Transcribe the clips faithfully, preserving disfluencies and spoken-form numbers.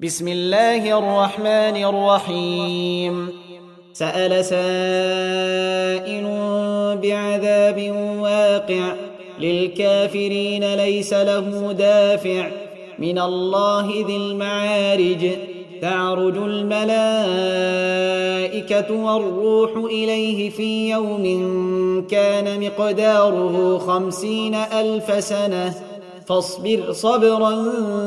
بسم الله الرحمن الرحيم سأل سائل بعذاب واقع للكافرين ليس له دافع من الله ذي المعارج تعرج الملائكة والروح إليه في يوم كان مقداره خمسين ألف سنة فاصبر صبرا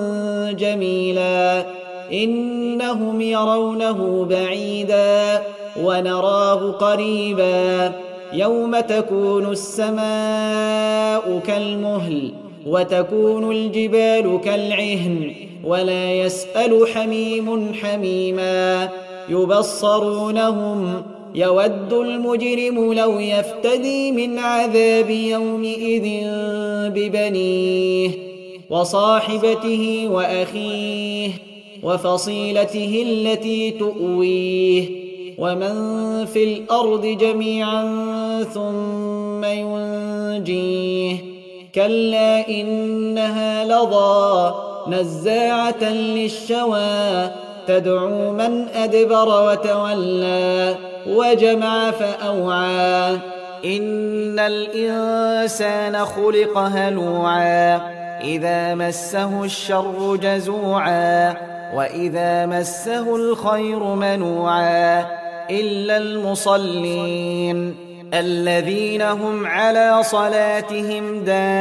جميلا إنهم يرونه بعيدا ونراه قريبا يوم تكون السماء كالمهل وتكون الجبال كالعهن ولا يسأل حميم حميما يبصرونهم يود المجرم لو يفتدي من عذاب يومئذ ببنيه وصاحبته وأخيه وفصيلته التي تؤويه ومن في الأرض جميعا ثم ينجيه كلا إنها لظى نزاعة للشوى تدعو من أدبر وتولى وجمع فأوعى إن الإنسان خلق هلوعا إذا مسه الشر جزوعا وإذا مسه الخير منوعا إلا المصلين الذين هم على صلاتهم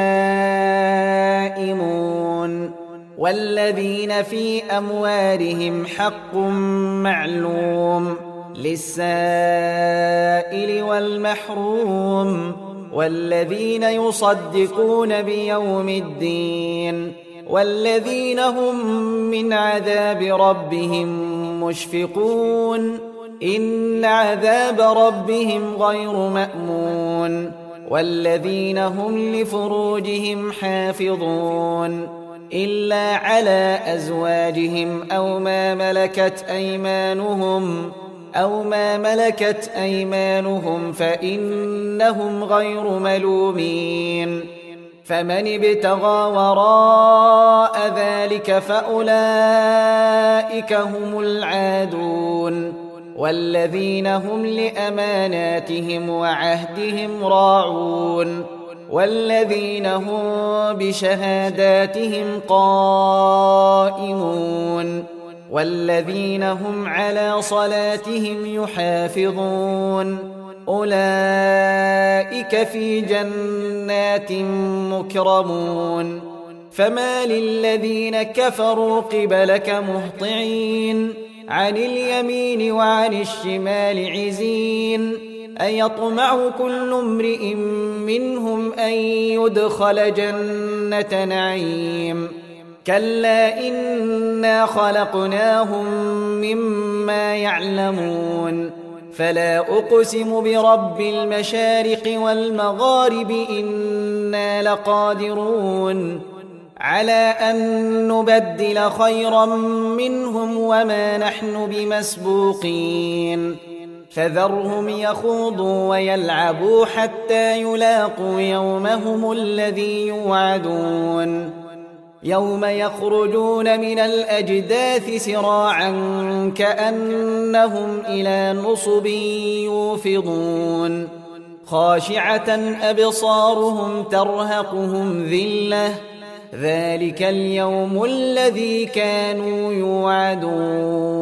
دائمون والذين في أموالهم حق معلوم للسائل والمحروم والذين يصدقون بيوم الدين والذين هم من عذاب ربهم مشفقون إن عذاب ربهم غير مأمون والذين هم لفروجهم حافظون إلا على أزواجهم أو ما ملكت أيمانهم أو ما ملكت أيمانهم فإنهم غير ملومين فمن ابتغى وراء ذلك فأولئك هم العادون والذين هم لأماناتهم وعهدهم راعون والذين هم بشهاداتهم قائمون والذين هم على صلاتهم يحافظون أولئك في جنات مكرمون فما للذين كفروا قبلك مهطعين عن اليمين وعن الشمال عزين أيطمع كل امرئ منهم أن يدخل جنة نعيم كلا إنا خلقناهم مما يعلمون فلا أقسم برب المشارق والمغارب إنا لقادرون على أن نبدل خيرا منهم وما نحن بمسبوقين فذرهم يخوضوا ويلعبوا حتى يلاقوا يومهم الذي يوعدون يوم يخرجون من الأجداث سراعا كأنهم إلى نصب يوفضون خاشعة أبصارهم ترهقهم ذلة ذلك اليوم الذي كانوا يوعدون